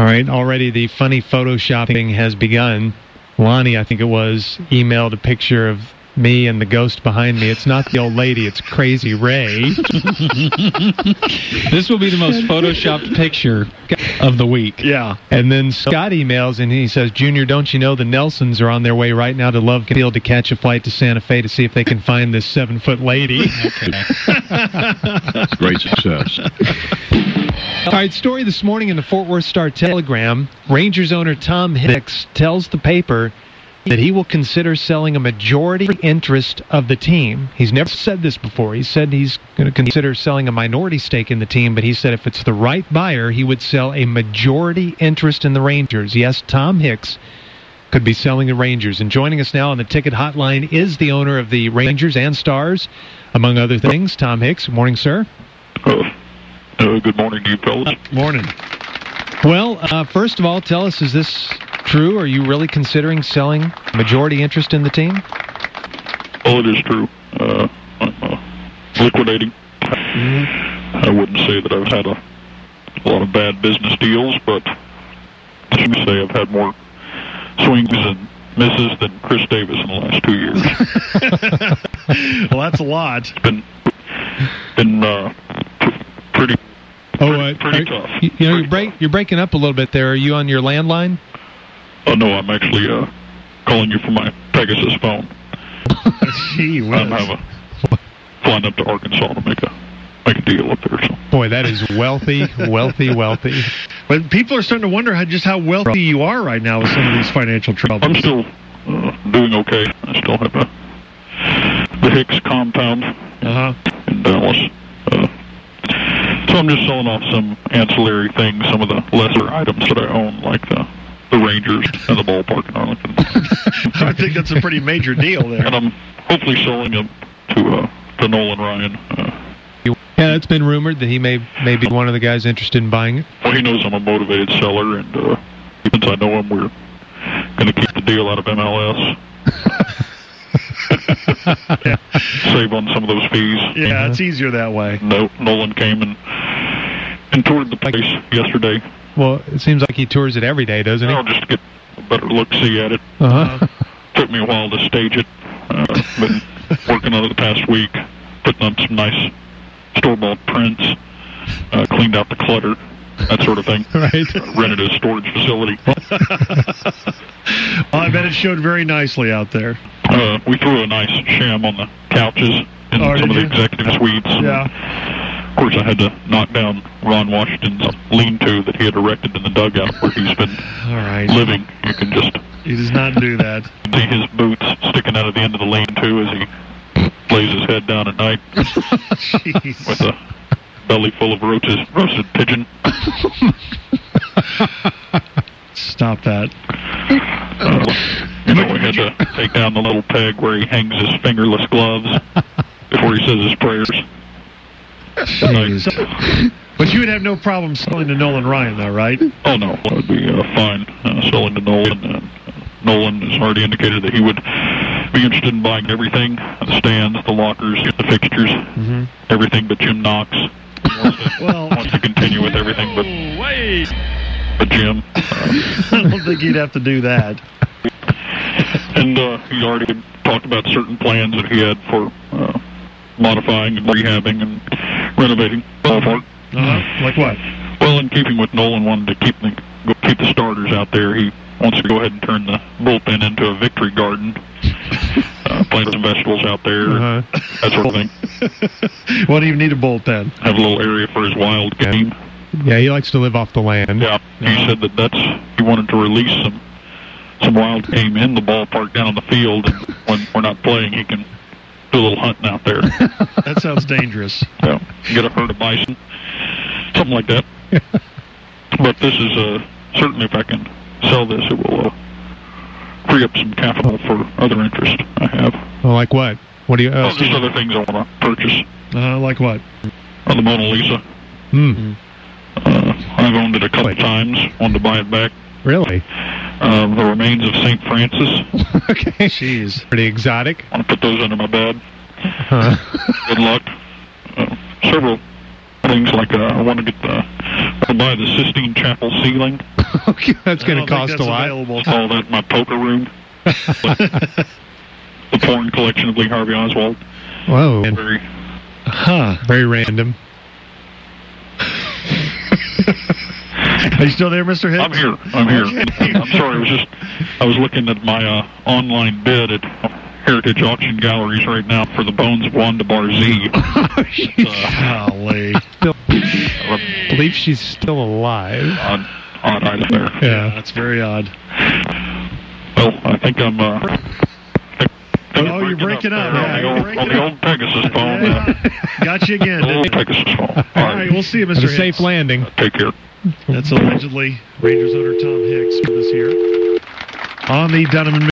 right, already the funny photoshopping has begun. Lonnie, I think it was, emailed a picture of me and the ghost behind me. It's not the old lady, it's Crazy Ray. This will be the most photoshopped picture of the week. Yeah. And then Scott emails and he says, Junior, don't you know the Nelsons are on their way right now to Love Field to catch a flight to Santa Fe to see if they can find this 7-foot lady. Great success. All right, story this morning in the Fort Worth Star-Telegram. Rangers owner Tom Hicks tells the paper that he will consider selling a majority interest of the team. He's never said this before. He said he's going to consider selling a minority stake in the team, but he said if it's the right buyer, he would sell a majority interest in the Rangers. Yes, Tom Hicks could be selling the Rangers. And joining us now on the ticket hotline is the owner of the Rangers and Stars, among other things, Tom Hicks. Good morning, sir. Good morning to you, fellas. Morning. Well, first of all, tell us, is this true? Are you really considering selling majority interest in the team? Oh, it is true. I'm liquidating. I wouldn't say that I've had a lot of bad business deals, but I should say I've had more swings and misses than Chris Davis in the last 2 years. Well, that's a lot. It's been pretty tough. You're breaking up a little bit there. Are you on your landline? Oh, no, I'm actually calling you from my Pegasus phone. Gee whiz. I'm flying up to Arkansas to make a deal up there. So. Boy, that is wealthy. But people are starting to wonder just how wealthy you are right now with some of these financial troubles. I'm still doing okay. I still have the Hicks compound in Dallas. So I'm just selling off some ancillary things, some of the lesser items that I own, like the Rangers and the ballpark in Arlington. I think that's a pretty major deal there. And I'm hopefully selling them to Nolan Ryan. Yeah, it's been rumored that he may be one of the guys interested in buying it. Well, he knows I'm a motivated seller, and since I know him, we're going to keep the deal out of MLS. Save on some of those fees. Yeah, it's easier that way. Nolan came and toured the place yesterday. Well, it seems like he tours it every day, doesn't he? I'll just get a better look-see at it. Took me a while to stage it. Been working on it the past week, putting up some nice store-bought prints, cleaned out the clutter, that sort of thing. Right. Rented a storage facility. Well, I bet it showed very nicely out there. We threw a nice sham on the couches in some of the executive suites. Yeah. Of course, I had to knock down Ron Washington's lean-to that he had erected in the dugout where he's been living. You can just... He does not do that. See his boots sticking out of the end of the lean-to as he lays his head down at night with a belly full of roasted pigeon. Stop that. We had to take down the little peg where he hangs his fingerless gloves before he says his prayers. But you would have no problem selling to Nolan Ryan, though, right? Oh, no. That would be fine selling to Nolan. Nolan has already indicated that he would be interested in buying everything, the stands, the lockers, the fixtures, everything but Jim Knox. Wants to continue with everything but Jim. I don't think he'd have to do that. And he already talked about certain plans that he had for modifying and rehabbing and renovating the ballpark. Like what? Well, in keeping with Nolan wanted to keep the starters out there, he wants to go ahead and turn the bullpen into a victory garden. Plant some vegetables out there, that sort of thing. What do you need a bullpen? Have a little area for his wild game. Yeah, he likes to live off the land. Yeah, he said that he wanted to release some wild game in the ballpark down on the field, and when we're not playing, he can do a little hunting out there. That sounds dangerous. Yeah, get a herd of bison, something like that. But this is certainly, if I can sell this, it will free up some capital for other interest I have. Well, like what? What do you? Just other things I want to purchase. Like what? The Mona Lisa. I've owned it a couple of times. Wanted to buy it back. Really? The remains of St. Francis. Okay. Jeez. Pretty exotic. I want to put those under my bed. Good luck. Several things like I want to buy the Sistine Chapel ceiling. Okay, that's going to cost a lot. Available. I call that my poker room. The porn collection of Lee Harvey Oswald. Whoa. Very, Very random. Are you still there, Mr. Hicks? I'm here. I'm sorry. I was looking at my online bid at Heritage Auction Galleries right now for the bones of Wanda Barzee. Golly. I believe she's still alive. Odd item there. Yeah. That's very odd. Well, I think I'm. You're breaking up. On the old Pegasus phone. Got you again. The old Pegasus phone. All right, we'll see you, Mr. It's a Hicks. safe landing. Take care. That's allegedly Rangers owner Tom Hicks with us here on the Dunham and